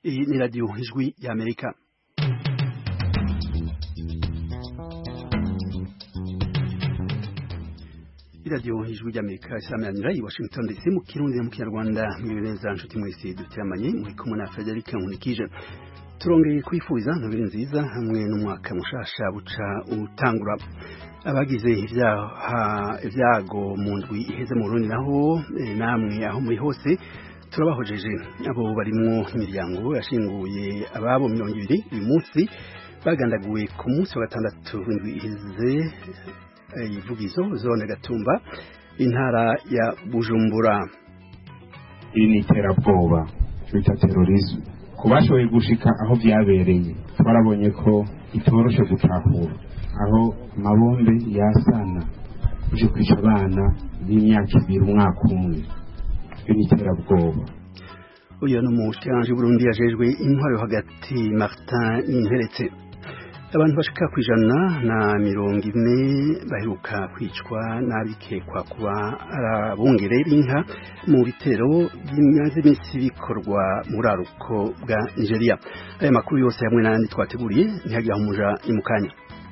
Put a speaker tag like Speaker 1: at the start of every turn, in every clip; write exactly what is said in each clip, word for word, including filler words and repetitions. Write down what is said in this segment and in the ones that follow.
Speaker 1: Iyi ni radiyo ijwi y'Amerika. iradiyo ijwi y'Amerika isamanira i Washington D C mu Kirundi mu Kinyarwanda mwibeza nshuti mwese duteramanye muri kumwe na Frederic Nkunikije. Turongeye kwifuza nobere nziza hamwe n'umwaka mushasha buca utangura. Abagize ibyago mu ndwi iheze mu Burundi naho namwe aho muri hose turabahojeje. Abo barimwo imiryango yashinguye ababo mirongo ibiri uyu munsi bagandaguwe ku munsi wa gatandatu w'indwi iheze ivugizo zone Gatumba intara ya Bujumbura.
Speaker 2: Iri ni iterabwoba bita terrorisme. Kubashoboye gushika aho vyabereye twarabonye ko itoroshe gutahura aho mabombe yasana uje kwica abana b'imyaka ibiri umwaka umwe. Iri ni iterabwoba.
Speaker 1: Uyu ni umushikiranganji w'Uburundi yajejwe intwaro hagati Martin Ninteretse. Abantu bashika kwijana na mirongo ine baheruka kwicwa n'abikekwa kuba arabungere b'inka mu bitero by'imaze iminsi bikorwa muri aruko bwa Nigeria. Aya makuru yose hamwe n'andi twateguriye ntihagira umuja imukanya.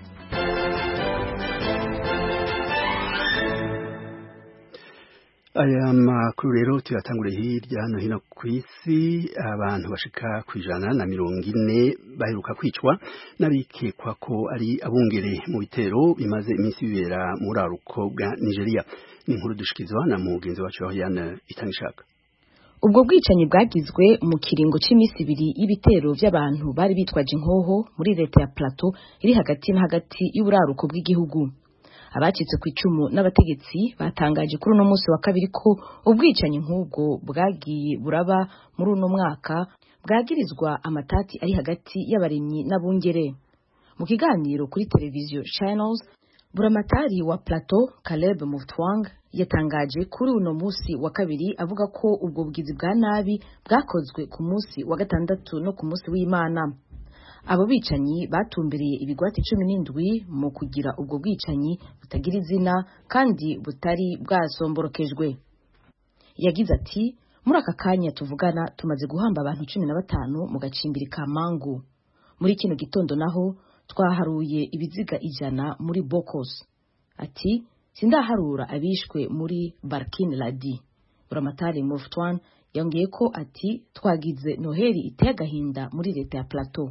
Speaker 1: Aya makuru rero tuyatangure hirya no hino ku isi. Abantu bashika kwijana na mirongo ine baheruka kwicwa n'abikekwa ko ari abungere mu bitero bimaze iminsi bibera muri aruko bwa Nigeria. Ni inkuru dushikizwa na mugenzi wacu Yana Itangishaka.
Speaker 3: Ubwo bwicanyi bwagizwe mu kiringo c'imisi ibiri y'ibitero by'abantu bari bitwaje inkoho muri leta ya Plateau iri hagati na hagati y'uburaruko bw'igihugu. Abacitse ku icumu n'abategetsi batangaje kuri uno munsi wa kabiri ko ubwicanyi nk'ubwo bwagiye buraba muri uno mwaka bwagirizwa amatati ari hagati y'abaremyi n'abungere. Mu kiganiro kuri televiziyo Channels, buramatari wa Plateau Caleb Mutwang yatangaje kuri uno munsi wa kabiri avuga ko ubwo bwizi bwa nabi bwakozwe ku munsi wa gatandatu no ku munsi w'Imana. Abo bicanyi batumbereye ibigwati cumi n'indwi mu kugira ubwo bwicanyi butagira izina kandi butari bwasomborokejwe. Yagize ati, muri aka kanya tuvugana tumaze guhamba abantu cumi na batanu mu gacimbiri ka Mangu. Muri kino gitondo naho twaharuye ibiziga ijana muri Bokos. Ati, sindaharura abishwe muri Barkin Ladi. Buramatari Mufutwan yongeye ko ati, twagize Noheli iteye agahinda muri leta ya Plateau.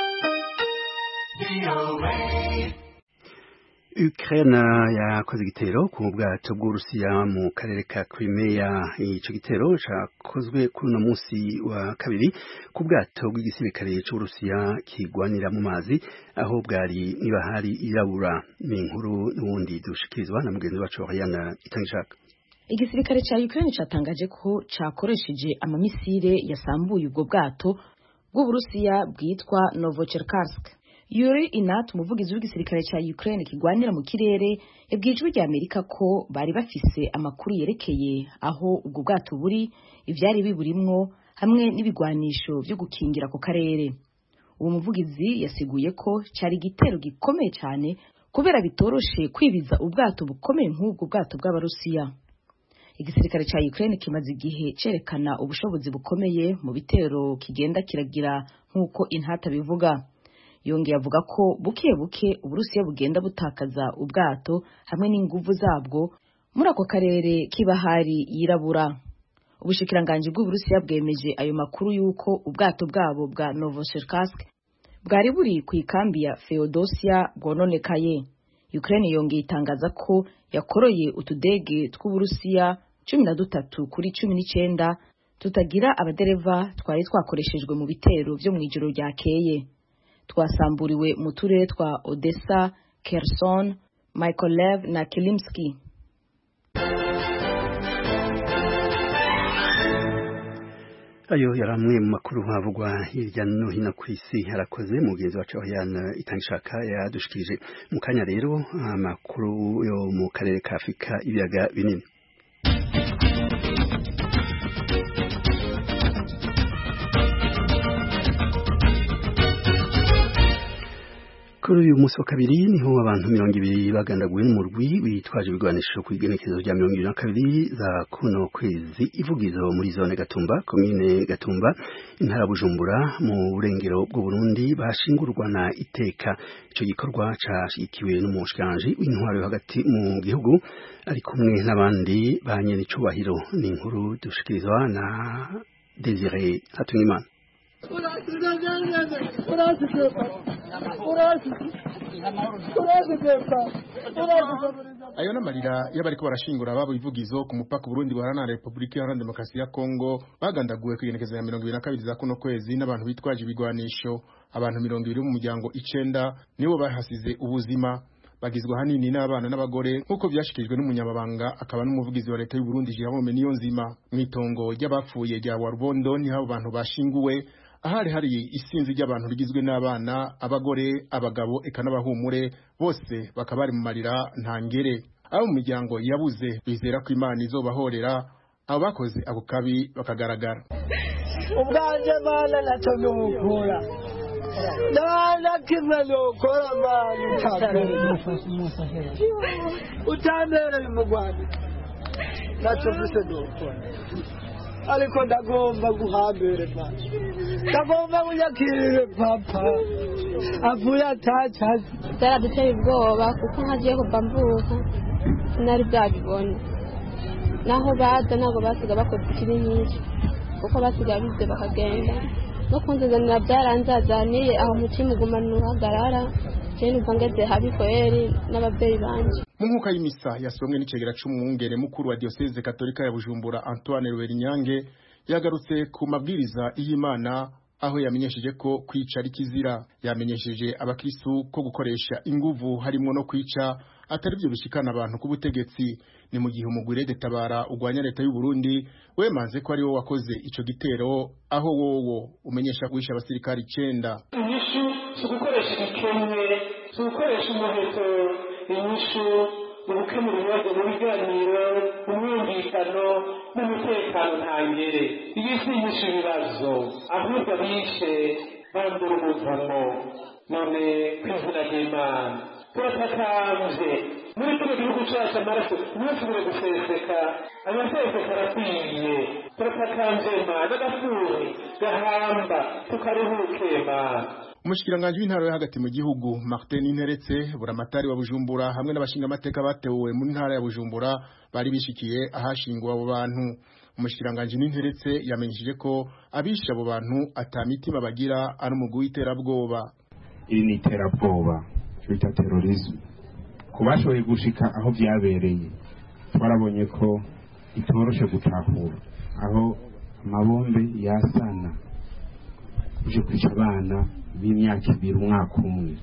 Speaker 1: Ukraine yakoze igitero ku bwato bw'Urusiya mu karere ka Crimea. Ico gitero cakozwe kuri uno munsi wa kabiri ku bwato bw'igisirikare c'Urusiya kigwanira mu mazi aho bwari n'ibahari irabura. Ni inkuru n'ubundi dushikirizwa na mugenzi wacu Yana Itangishaka.
Speaker 3: Igisirikare ca Ukraine catangaje ko cakoresheje amamisire yasambuye ubwo bwato bw'Uburusiya bwitwa Novocherkassk. Yuri Inat, umuvugizi w'igisirikare ca Ukraine kigwanira mu kirere, yabwijwe rya Amerika ko bari bafise amakuru yerekeye aho ubwo bwato buri, ivyari biburimwo hamwe n'ibigwanisho byo gukingira ku karere. Uwo muvugizi yasiguye ko cari igitero gikomeye cyane kubera bitoroshe kwibiza ubwato bukomeye nk'ubwo bwato bw'Abarusiya. Igisirikare ca Ukraine kimaze igihe cerekana ubushobozi bukomeye mu bitero kigenda kiragira nk'uko Intata bivuga. Yongeye avuga ko buke buke Uburusiya bugenda butakaza ubwato hamwe n'inguvu zabwo muri ako karere k'ibahari yirabura. Ubushikiranganji bw'Uburusiya bwemeje ayo makuru yuko ubwato bwabo bwa Novocherkassk bwari buri ku ikambi ya Feodosia bwononekaye. Ukraine yongeye itangaza ko yakoroye utudege tw'Uburusiya cumi na dutatu kuri cumi n'icenda tutagira abadereva twari twakoreshejwe mu bitero vyo mw'ijoro ryakeye. Twasamburiwe mu turere twa Odessa, Kherson, Mykolaiv na Kilimski.
Speaker 1: Ayo yaramwe mu makuru havugwa hirya no hino ku isi. Harakoze mugenzi wacu Yana Itangishaka yadushikirije. Mu kanya rero amakuru yo mu karere ka Afrika ibiyaga binini. Ku kuri uyu munsi wa kabiri niho abantu mirongo ibiri bagandaguwe n'umurwi witwaje ibigwanisho ku igenekerezo rya mirongo ibiri na kabiri za kuno kwezi ivugizo muri zone Gatumba komine Gatumba intara Bujumbura mu burengero bw'u Burundi bashingurwa na iteka. Ico gikorwa cashikiwe n'umushikiranganje w'intwaro yo hagati mu gihugu ari kumwe n'abandi banyene icubahiro. Ni inkuru dushikirizwa na Desire Hatungimana.
Speaker 4: Ayo namarira y'abariko barashingura babo ivugizo ku mupaka Burundi buharana Republika Iharanira Demokarasi ya Kongo bagandaguwe ku igenekerezo ya mirongo ibiri na kabiri za kuno kwezi n'abantu bitwaje ibigwanisho. Abantu mirongo ibiri mu muryango icenda nibo bahasize ubuzima, bagizwe hanini n'abana n'abagore nk'uko byashikirijwe n'umunyamabanga akaba n'umuvugizi wa leta y'u Burundi Jerome Niyonzima. Mwitongo ry'abapfuye rya Warubondo ni abo bantu bashinguwe ahari hari isinzi ry'abantu rigizwe n'abana, abagore, abagabo eka n'abahumure, bose bakaba bari mu marira ntangere. Abo mu miryango yabuze bizera ko Imana izobahorera abo bakoze abo kabi bakagaragara.
Speaker 5: Ubwanje Mana natonukura nana kimwe nokora Mana utambere mu Rwanda natofise nokora ariko ndagomba guhambere Mana ndagomba kunyakirire papa avuye atacaze
Speaker 6: byaraduteye ubwoba kuko nkagiye kuva mvuka sinari bwabibona naho baza ntabwo basiga bakoze ikibi nyinshi kuko basiga bize bakagenda no kunzanira byaranzazaniye aho umutima ugumana uhagarara je numva ngeze habi kweri n'ababyeyi banje.
Speaker 4: Mu nkuka y'imisa yasomwe n'icegera c'umwungere mukuru wa diocese katolika ya Bujumbura Antoine Rwerinyange yagarutse ku mabwiriza y'Imana aho yamenyesheje ko kwica ari kizira. Yamenyesheje abakristu ko gukoresha inguvu harimo no kwica atari byo bishikana abantu ku butegetsi. Ni mu gihe umugwire detabara ugwanya leta y'u Burundi wemanze ko ari wo wakoze ico gitero aho wowo umenyesha guhisha abasirikari icenda.
Speaker 7: Inyishu sugukoresha ikemwe sugukoresha umuheto inyishu ubukemura ibibazo mu biganiro umwumvikano n'umutekano ntangere. Iyi si inyishu ibibazo ahubwo bishe bandura umuvumo none kwizina ry'Imana turatakambye muri kino gihugu cyacu amaraso ntashobore guseseka amaseseka arakwiye turatakambye Mana agafuri gahamba tukaruhuke Mana.
Speaker 4: Umushikiranganje w'intara yo hagati mu gihugu Martin Interetse buramatari wa Bujumbura hamwe n'abashinga amateka batewe mu ntara ya Bujumbura bari bishikiye ahashingwa abo bantu. Umushikiranganje Interetse yamenyesheje ko abisha abo bantu atamitima bagira ari umugwi w'iterabwoba.
Speaker 2: Iri ni iterabwoba bita terrorism. Kubashoboye gushika aho byabereye twarabonye ko itoroshe gutahura aho amabombe yasana uje kwica abana b'imyaka ibiri umwaka umwe.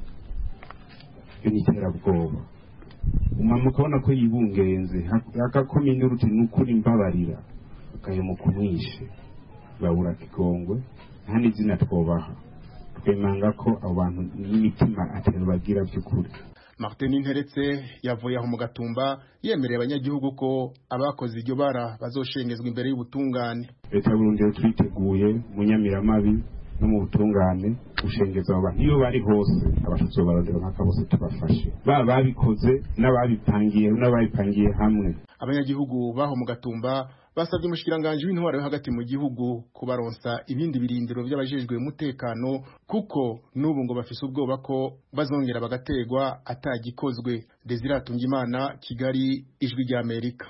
Speaker 2: Iyo ni iterabwoba. Umama ukabona ko yibungenze akakomine uruti n'ukuri mbabarira akayo kumwishe babura kigongwe nta n'izina twobaha twemanga ko abantu n'imitima atero bagira by'ukuri.
Speaker 4: Martin Interetse yavuye aho mu Gatumba yemereye abanyagihugu ko abakoze iryo bara bazoshengezwa imbere y'ubutungane.
Speaker 2: Leta y'u Burundi twiteguye mu Nyamiramabi no mu butungane ushengeza abantu iyo bari hose abashutso barondera nkaka bose tubafashe ba babikoze n'ababipangiye n'ababipangiye hamwe.
Speaker 4: Abanyagihugu baho mu Gatumba basabye umushikiranganje w'intwaro yo hagati mu gihugu kubaronsa ibindi birindiro by'abajejwe umutekano kuko nubu ngo bafise ubwoba ko bazongera bagategwa atagikozwe. Desire Hatungimana, Kigali, Ijwi rya Amerika.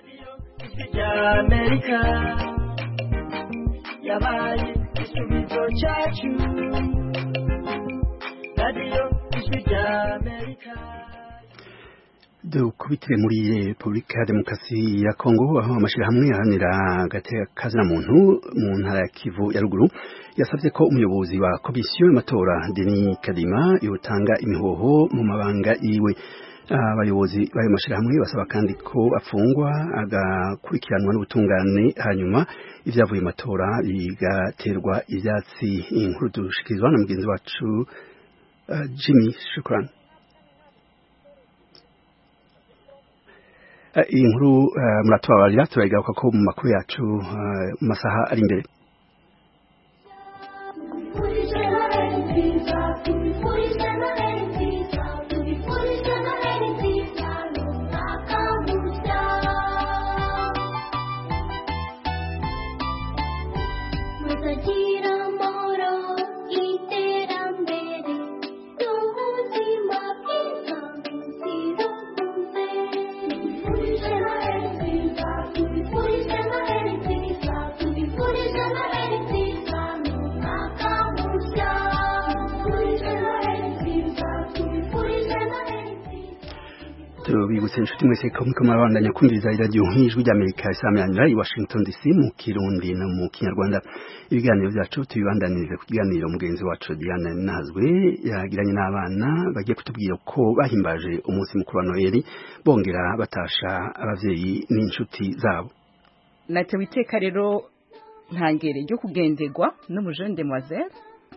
Speaker 5: Ya Amerika yabaye isubizo cyacu radio Ijwi rya Amerika.
Speaker 1: Dukubitire muri Republika Demokarasi ya Kongo aho amashirahamwe yahanira agateka muntu mu ntara ya Kivu ya ruguru yasabye ko umuyobozi wa komisiyo y'amatora Denis Kadima yotanga imihoho mu mabanga iwe. Abayobozi bayo mashirahamwe basaba kandi ko afungwa agakurikiranwa n'ubutungane hanyuma ivyavuye amatora bigaterwa ivyatsi. Inkuru dushikirizwa na mugenzi wacu uh, Jimmy Shukran. Iyi nkuru muratubabarira turayigaruka ko mu makuru yacu mu masaha ari imbere. tubibutse inshuti mwese ko muriko murabandanya kumviriza iradiyo nk'ijwi ry'Amerika isameranira i Washington D C mu Kirundi no mu Kinyarwanda. Ibiganiro byacu tubibandanirize ku kiganiro mugenzi wacu Diane Nazwe yagiranye n'abana bagiye kutubwira ko bahimbaje umunsi mukuru wa Noheli bongera batasha abavyeyi n'inshuti zabo.
Speaker 8: Natewe iteka rero ntangere ryo kugenderwa n'umujene demoiselle.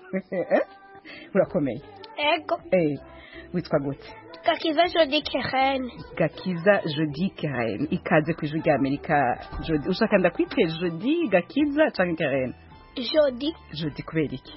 Speaker 8: Urakomeye?
Speaker 9: Ego.
Speaker 8: Eh, witwa gute?
Speaker 9: Gakiza Jody Keren.
Speaker 8: Gakiza Jody Keren. Ikaze ku ijwi ry'Amerika Jody. Ushaka ndakwite Jody Gakiza canke Keren?
Speaker 9: Jody.
Speaker 8: Jody kubera iki?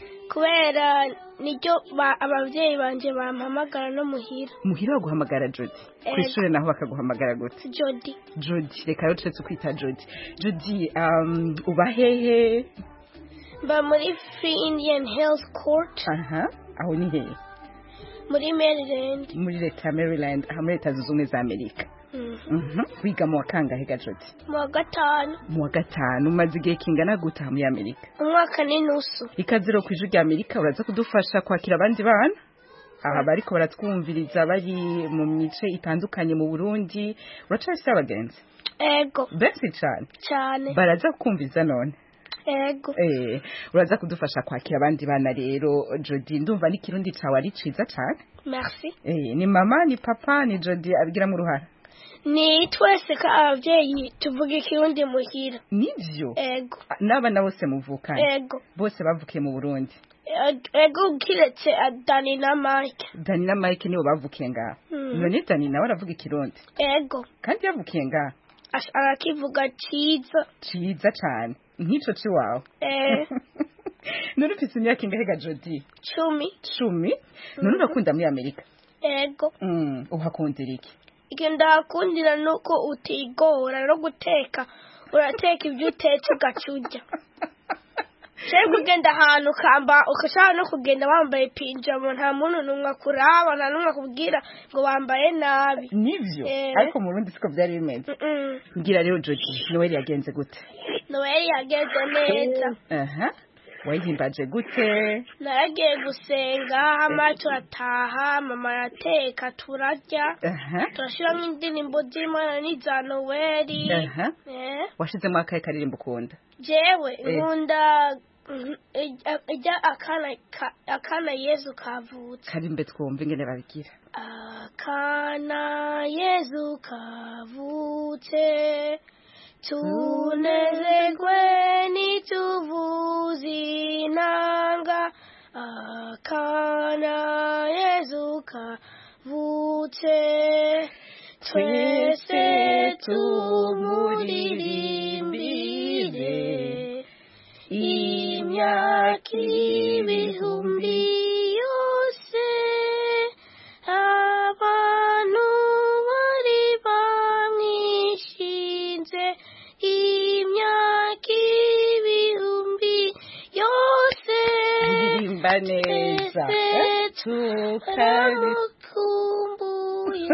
Speaker 9: Kubera niryo abavyeyi banje bampamagara no muhira.
Speaker 8: Muhira baguhamagara Jody. Kw'ishure naho bakaguhamagara gute?
Speaker 9: Jody.
Speaker 8: Jody. Reka rero tuce kwita Jody. Jody, um, uba hehe?
Speaker 9: Ba muri Free Indian Hills Court.
Speaker 8: Aha. Aho ni hehe?
Speaker 9: Muri Maryland.
Speaker 8: Muri leta Maryland, aha muri leta zunze ubumwe za Amerika. Mhm. Wiga mu wakangahe ga Jody?
Speaker 9: Mu wa gatanu.
Speaker 8: Mu wa gatanu umaze igihe kingana gute muri Amerika?
Speaker 9: Umwaka n'inusu.
Speaker 8: Ikaze rero ku ijwi ry'Amerika uraza kudufasha kwakira abandi bana? Aha bariko baratwumviriza bari mu mice itandukanye mu Burundi. Uracashye abagenzi?
Speaker 9: Ego.
Speaker 8: Benshi cyane.
Speaker 9: Cyane.
Speaker 8: Baraza kumviza none.
Speaker 9: Ego.
Speaker 8: Eh, uraza kudufasha kwakira abandi bana rero Jody, ndumva ni kirundi cawe ari ciza cyane.
Speaker 9: Merci.
Speaker 8: Eh, ni mama ni papa ni Jody abigira mu ruhara.
Speaker 9: Ni twese ka abavyeyi tuvuga ikirundi muhira.
Speaker 8: Nivyo?
Speaker 9: Ego.
Speaker 8: N'abana bose muvukana?
Speaker 9: Ego.
Speaker 8: Bose bavukiye mu Burundi?
Speaker 9: Ego kiretse Dani na Mike.
Speaker 8: Dani na Mike nibo bavukiye ngaho.
Speaker 9: Mm.
Speaker 8: None Dani nawe aravuga ikirundi?
Speaker 9: Ego.
Speaker 8: Kandi yavukiye ngaho?
Speaker 9: Arakivuga ciza.
Speaker 8: Ciza cyane. Nk'ico ci wawe.
Speaker 9: Eh.
Speaker 8: None ufite imyaka ingahe ga Jody?
Speaker 9: Cumi.
Speaker 8: Cumi? None urakunda muri Amerika?
Speaker 9: Ego.
Speaker 8: Mm, uhakundira iki?
Speaker 9: Ike ndakundira nuko utigora no guteka. Urateka ibyo utetse ugacurya. Cyari kugenda ahantu kamba ukashaka no kugenda wambaye pinjama nta muntu numwe kuraba nta numwe kubwira ngo wambaye nabi.
Speaker 8: Nivyo?
Speaker 9: Eh.
Speaker 8: Ariko mu Burundi siko byari bimeze.
Speaker 9: Mm.
Speaker 8: Ngira rero Jody, Noel yagenze gute?
Speaker 9: Noel yagenze neza.
Speaker 8: Aha. Wayihimbaje gute?
Speaker 9: Naragiye gusenga hama turataha mama arateka turarya.
Speaker 8: Aha.
Speaker 9: Turashiramo indirimbo z'Imana n'iza Noel.
Speaker 8: Aha.
Speaker 9: Eh.
Speaker 8: Washizemo akahe karirimbo ukunda?
Speaker 9: Jewe nkunda ijya akana akana Yesu kavutse.
Speaker 8: Karimbe twumva ingene babigira.
Speaker 9: Akana Yesu kavutse tunezerwe nituvuze inanga. Akana Yesu kavutse twese tumuririmbire imyaka ibihumbi yose. Abantu bari bamwishinze imyaka ibihumbi yose.
Speaker 8: Ndirimba neza
Speaker 9: tukabikumbuye.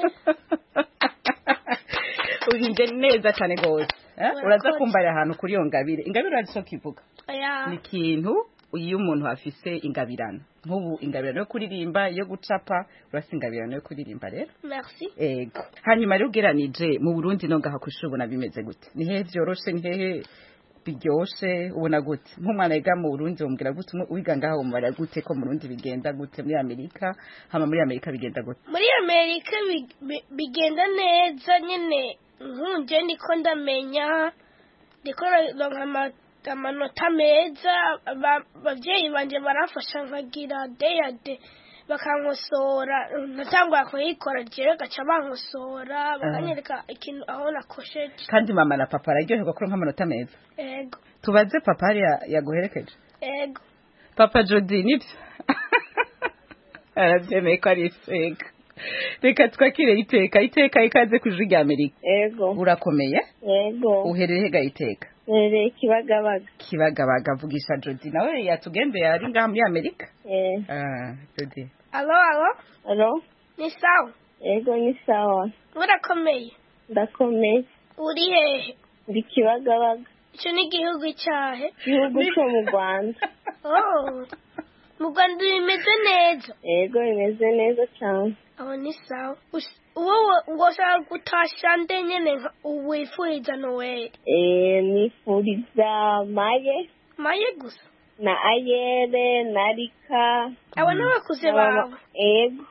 Speaker 8: Urinze neza cyane gose. Uraza kumbarira ahantu kuri yo ngabire. Ingabire uraziso kivuga? Ni ikintu iyo umuntu afise ingabirano. Nk'ubu ingabirano yo kuririmba yo gucapa urasa ingabirano yo kuririmba rero.
Speaker 9: Merci.
Speaker 8: Ego. Hanyuma rero ugeranije mu Burundi no ngaha kwishubona bimeze gute? Ni hehe vyoroshe ni hehe biryoshe ubona gute? Nk'umwana yiga mu Burundi umbwira gute wiga ngaha umubara gute ko mu Burundi bigenda gute muri Amerika? Hama muri Amerika bigenda gute?
Speaker 9: Muri Amerika bigenda neza nyene. Nkunje ndiko ndamenya ndiko ndonka amanota meza. Abavyeyi banje barafasha nkagira deyade bakankosora natangwa kuyikora jewe gaca bankosora bakanyereka ikintu aho nakosheje.
Speaker 8: Kandi mama na papa araryoherwa ko nk'amanota meza?
Speaker 9: Ego.
Speaker 8: Tubaze papa yaguherekeje?
Speaker 9: Ego.
Speaker 8: Papa Jody nibyo? Arabyemeye ko ari fake. Reka twakire Iteka. Iteka ikaze ku ijwi ry'Amerika.
Speaker 10: Ego.
Speaker 8: Urakomeye?
Speaker 10: Ego.
Speaker 8: Uhereye hega Iteka?
Speaker 10: Uhereye Kibagabaga.
Speaker 8: Kibagabaga vugisha Jody nawe yatugendeye ari ngaha muri Amerika?
Speaker 10: Eh.
Speaker 8: Ah, Jody.
Speaker 9: Alo alo?
Speaker 10: Alo?
Speaker 9: Ni sawa?
Speaker 10: Ego ni sawa.
Speaker 9: Urakomeye?
Speaker 10: Ndakomeye.
Speaker 9: Uri hehe?
Speaker 10: Ndi Kibagabaga.
Speaker 9: Ico ni igihugu cyahe?
Speaker 10: Igihugu cyo mu Rwanda.
Speaker 9: Oh. mu Rwanda bimeze neza
Speaker 10: yego bimeze neza cyane
Speaker 9: aho ni sawa wowe woshaka gutasha nde nyene wifuriza Noel
Speaker 10: eh nifuriza Maye
Speaker 9: Maye gusa
Speaker 10: na Ayere na Rika
Speaker 9: abo n'abakuze bawe
Speaker 10: yego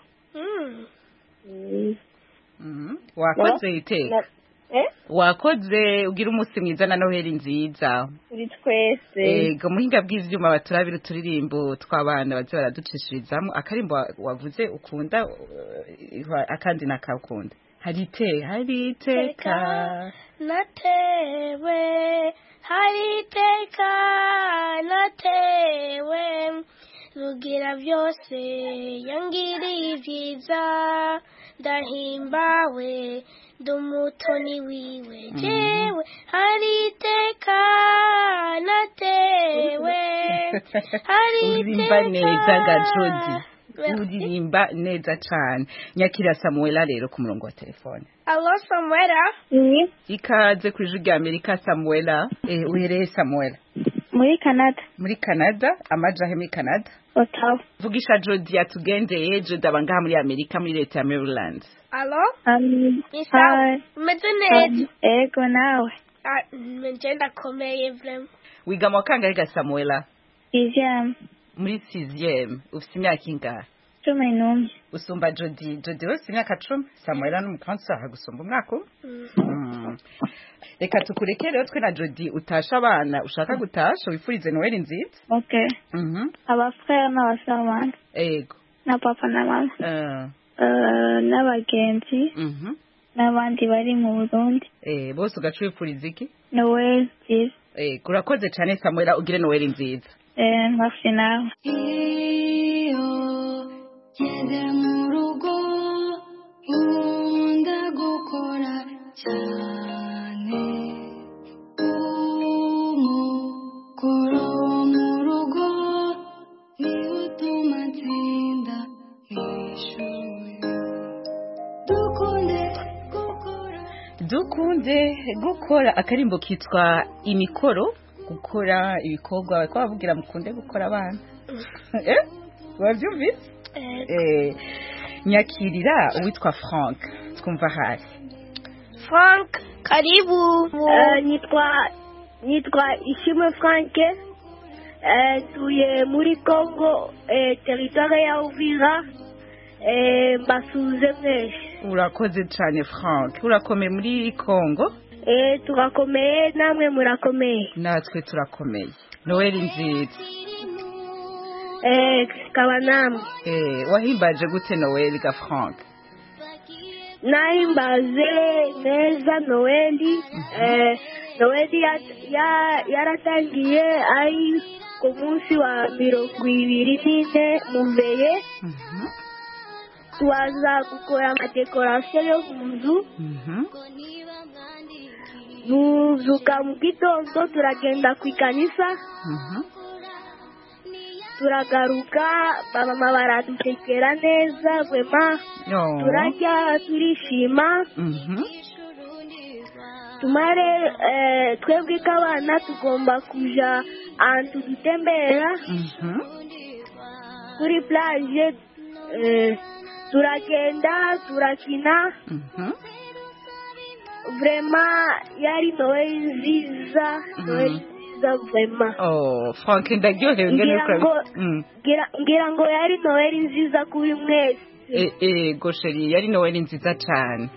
Speaker 9: mm
Speaker 8: mhm wakoze iteka
Speaker 10: eh
Speaker 8: wakoze ugira umunsi mwiza na Noheli nziza
Speaker 10: kuri twese
Speaker 8: ego muhinga bw'ivyuma baturabira uturirimbo tw'abana baze baraducishirizamo akarimbo wavuze ukunda akandi nakakunda hari te hari iteka
Speaker 9: natewe hari iteka natewe rugira byose yangiriye ibyiza ndahimbawe ndumutoni wiwe jewe hari iteka natewe hari
Speaker 8: uririmba neza gajodi uririmba neza cyane nyakira Samuela rero ku murongo wa telefone
Speaker 9: Allo Samuela
Speaker 10: ni
Speaker 8: ikaze ku ijwi rya Amerika Samuela eh uhereye Samuela
Speaker 10: muri Canada
Speaker 8: muri Canada amajahe muri Canada
Speaker 10: Ottawa
Speaker 8: vugisha Jodi yatugendeye Jodi abangaha muri Amerika muri leta ya Maryland
Speaker 9: Allo
Speaker 10: um
Speaker 9: Isa umeze neza
Speaker 10: ego nawe
Speaker 9: ah mengenda komeye vrem
Speaker 8: wiga mu kangahe ga Samuela
Speaker 10: Ijam
Speaker 8: muri sixième ufite imyaka ingahe
Speaker 10: cumi n'umwe
Speaker 8: usumba Jodi Jodi wese imyaka cumi Samuela n'umukansi aha gusumba umwaka reka tukureke rero twe na Jodi utasha abana ushaka gutasha wifurize Noel nziza
Speaker 10: okay
Speaker 8: mhm
Speaker 10: abafrère n'abasabana
Speaker 8: ego
Speaker 10: na papa na mama
Speaker 8: eh
Speaker 10: uh, n'abagenzi
Speaker 8: mhm
Speaker 10: n'abandi bari mu Burundi
Speaker 8: eh bose ugaca wifuriza iki
Speaker 10: Noel nziza
Speaker 8: eh kurakoze cyane Samuela ugire Noel nziza
Speaker 10: eh merci nawe
Speaker 11: iyo ngeze mu rugo nkunda gukora cyane umukoro mu rugo niwo utuma nsinda mw'ishuri dukunde gukora
Speaker 8: dukunde gukora akarimbo kitwa imikoro gukora ibikorwa bakaba bavugira mukunde gukora abana eh wabyumvise eh nyakirira uwitwa Frank twumva hari
Speaker 9: Frank karibu
Speaker 10: uh, nitwa nitwa Ishimwe Frank eh tuye muri Congo eh territoire ya Uvira eh basuze mwese
Speaker 8: urakoze cyane Frank urakomeye muri Congo
Speaker 10: eh turakomeye namwe murakomeye
Speaker 8: natwe turakomeye Noel nziza
Speaker 10: eh kabanam
Speaker 8: eh wahimbaje gute Noel ga Frank
Speaker 10: nahimbaze neza Noeli eh Noeli ya yaratangiye ari ku munsi wa mirongo ibiri n'ine muveye tuwaza gukora amadekorasiyo yo mu nzu tuzuka mu gitondo turagenda ku ikanisa turagaruka bamama baradutekera neza gwema turarya turishima tumare twebwe k'abana tugomba kuja ahantu dutembera kuri plage turagenda turakina vrema yari Noel nziza Noel nziza vrema
Speaker 8: oh Frank ndagyohewe
Speaker 10: ngira ngo yari Noel nziza kuri mwese
Speaker 8: eh eh gosheri yari Noel nziza cyane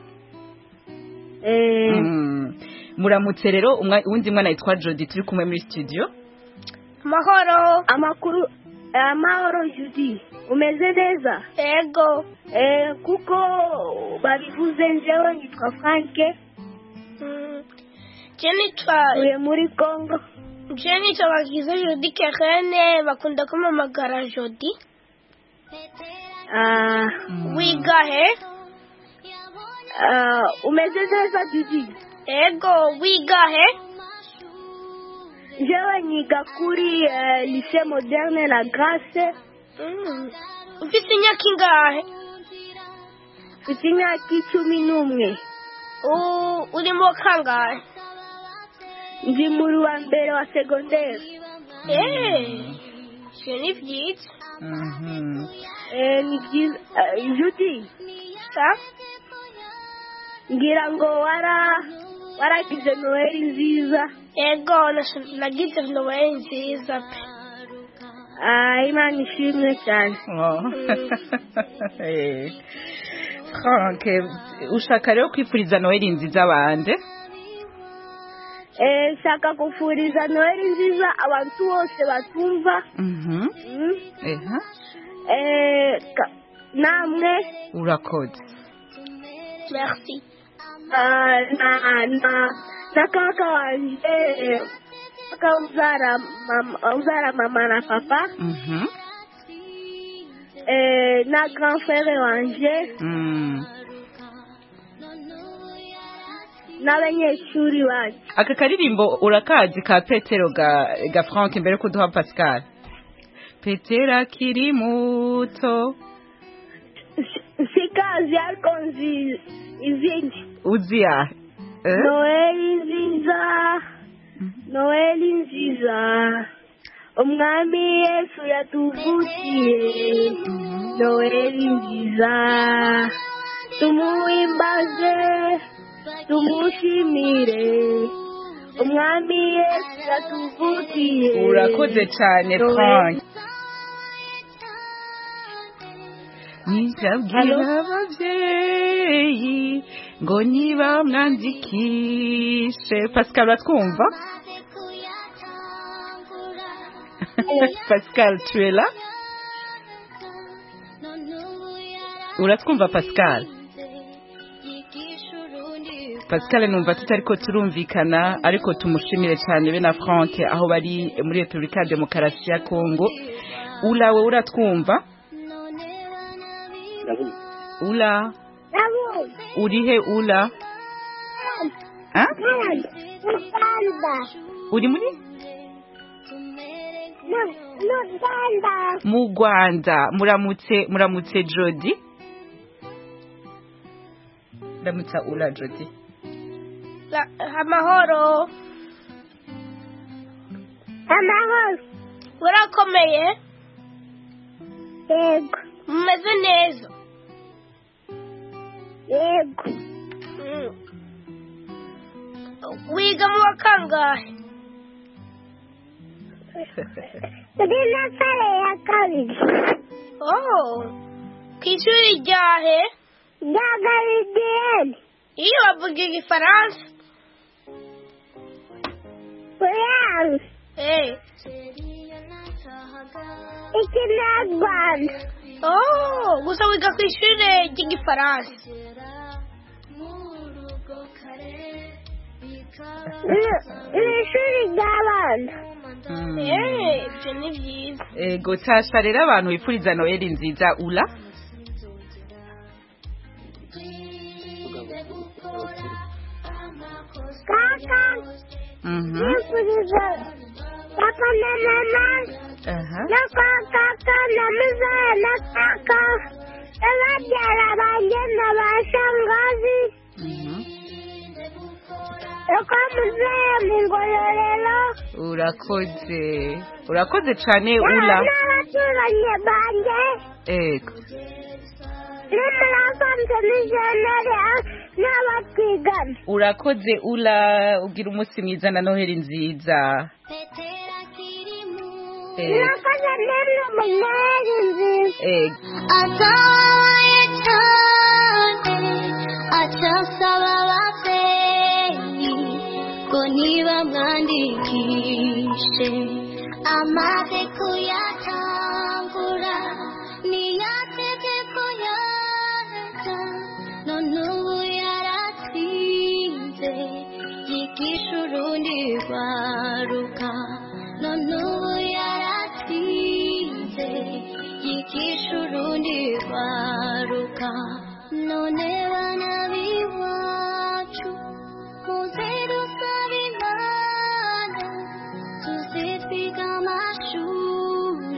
Speaker 10: eh
Speaker 8: muramutse rero uwundi mwana yitwa Jodi turi kumwe muri studio
Speaker 9: mahoro
Speaker 10: amakuru amahoro Jodi umeze neza
Speaker 9: ego
Speaker 10: eh kuko babivuze njewe nitwa Frank
Speaker 9: Jenitwa
Speaker 10: uye muri Congo
Speaker 9: Jenitwa bagize Jodi Kerene bakunda kumamagara Jodi
Speaker 10: ah
Speaker 9: wiga he
Speaker 10: ah umeze neza Jodi
Speaker 9: ego wiga he
Speaker 10: jewe niga kuri uh, lycée moderne la Grace
Speaker 9: ufite imyaka ingahe
Speaker 10: ufite imyaka icumi n'umwe
Speaker 9: urimo kangahe
Speaker 10: ndi muri wa mbere wa secondaire
Speaker 9: eee ibyo ni byiza
Speaker 8: Mhm.
Speaker 10: Eh, ni byiza eh, Judy
Speaker 9: sa
Speaker 10: ngira ngo wara waragize noheli nziza
Speaker 9: yego nas- nagize noheli nziza pe
Speaker 10: ah Imana ishimwe cyane
Speaker 8: Oh. Eh. Frank, ushaka rero kwifuriza Noheli nziza bande?
Speaker 10: eh shaka kufuriza noheli nziza abantu bose batumva
Speaker 8: Mhm.
Speaker 10: Mm.
Speaker 8: Eha.
Speaker 10: eh ka- namwe
Speaker 8: Urakoze.
Speaker 9: merci
Speaker 10: ah, na na na kaka wanje kaka uzara mama uzara mama na papa
Speaker 8: Mhm.
Speaker 10: eh na grand frère wanje
Speaker 8: Mm.
Speaker 10: n'abanyeshuri banje
Speaker 8: Aka karirimbo urakazi ka Petero ga ga Frank mbere ko duha Pascal. Petero akiri muto.
Speaker 10: sikazi ariko nzi izindi
Speaker 8: Uzia. Eh?
Speaker 10: noheli nziza noheli nziza umwami yesu yatuvukiye noheli nziza tumuhimbaze tumushimire umwami yesu yatuvukiye
Speaker 8: Urakoze cyane
Speaker 10: Noheli.
Speaker 8: Frank. Nijabwira abavyeyi ngo niba mwandikishe Pascal batwumva. Pascal tu es là? Uratwumva Pascal? Pascal numva tutariko turumvikana ariko tumushimire cyane be na Frank aho bari muri Republika ya Demokarasi ya Kongo. Ula we uratwumva? Ula urihe Ula? Ha? Uri muri? Mu Rwanda muramutse muramutse Jody. Ndamutsa Ula Jody.
Speaker 9: La- amahoro
Speaker 10: amahoro
Speaker 9: urakomeye
Speaker 10: yego
Speaker 9: mumeze neza
Speaker 10: yego
Speaker 9: Mm. wiga mu wa kangahe
Speaker 10: turi na sare ya kabiri
Speaker 9: oh ku ishuri ryahe
Speaker 10: rya garidiyeni
Speaker 9: iyo bavuga igifaransa
Speaker 10: kuyanza
Speaker 9: eh
Speaker 10: ikinyarwanda
Speaker 9: oh gusa wiga ku ishuri ry'igifaransa
Speaker 10: ni ishuri ry'abana
Speaker 9: eh ibyo ni byiza
Speaker 8: Ego tasha rero abantu bifuriza Noheli nziza Ula.
Speaker 10: kaka
Speaker 8: Mhm.
Speaker 10: nifuriza papa na mama
Speaker 8: Aha.
Speaker 10: na kaka na mzee na kaka n'ababyara banjye na ba shangazi
Speaker 8: Mhm.
Speaker 10: uko muzeye mu ngororero
Speaker 8: Urakoze. Urakoze cyane Ula.
Speaker 10: n'abaturanyi banjye
Speaker 8: Ego.
Speaker 10: n'umurasanze n'ijenere n'abatwigana
Speaker 8: Urakoze Ula ugira umunsi mwiza na Noheli nziza. Ego.
Speaker 10: nakoze nene umuneri nziza
Speaker 8: Ego.
Speaker 11: atabaye cyane acasaba ababyeyi ngo ntibamwandikishe amaze kuyatangura ntiyateze kuyareka none ubu yaratsinze yigisha urundi rwaruka none ubu yaratsinze yigisha urundi rwaruka none bana b'iwacu muze dusaba imana tuze twiga amashuri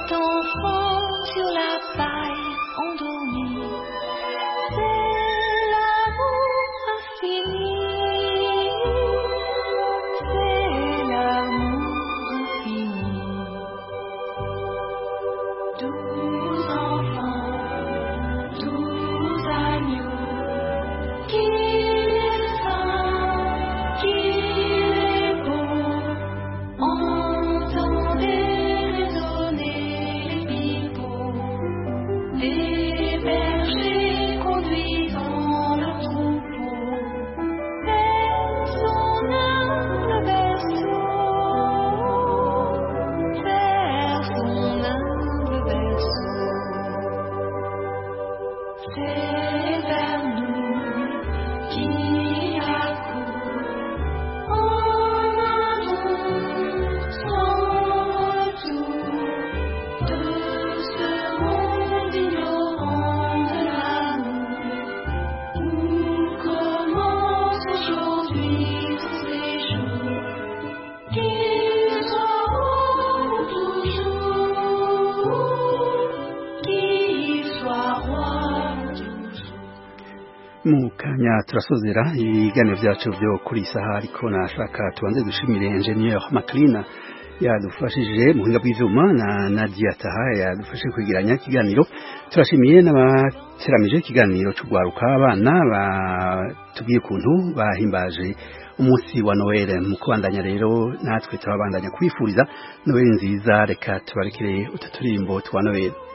Speaker 11: enfant sur la paille endormi. C'est l'amour infini. C'est l'amour infini. Douze enfants, douze agneaux, qu'il est saint, qu'il est beau. Entendez résonner les pipeaux, les bergers conduisant leur troupeau vers son humble berceau, vers son humble berceau. C'est vers nous qu'il accourt en amour sans retour de ce monde ignorant de l'amour où commence aujourd'hui ce séjour. Qu'il soit roi pour toujours, qu'il soit roi toujours.
Speaker 1: mu kanya turasozera ibiganiro byacu byo kuri saha ariko nashaka tubanze dushimire engineer Maclean yadufashije mu buhinga bw'ivyuma na Nadia Taha yadufashije kwigiranya ikiganiro. Turashimiye n'abateramije ikiganiro cy'ugwaruka abana batubwiye ukuntu bahimbaje umunsi wa Noel. Mu kubandanya rero natwe turabandanya kwifuriza Noel nziza. Reka tubarekere utaturimbo twa Noel.